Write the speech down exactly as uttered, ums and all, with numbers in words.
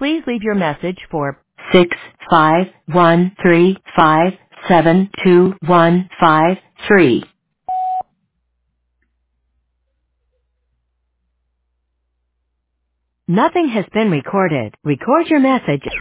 Please leave your message for six five one three five seven two one five three. Nothing has been recorded. Record your message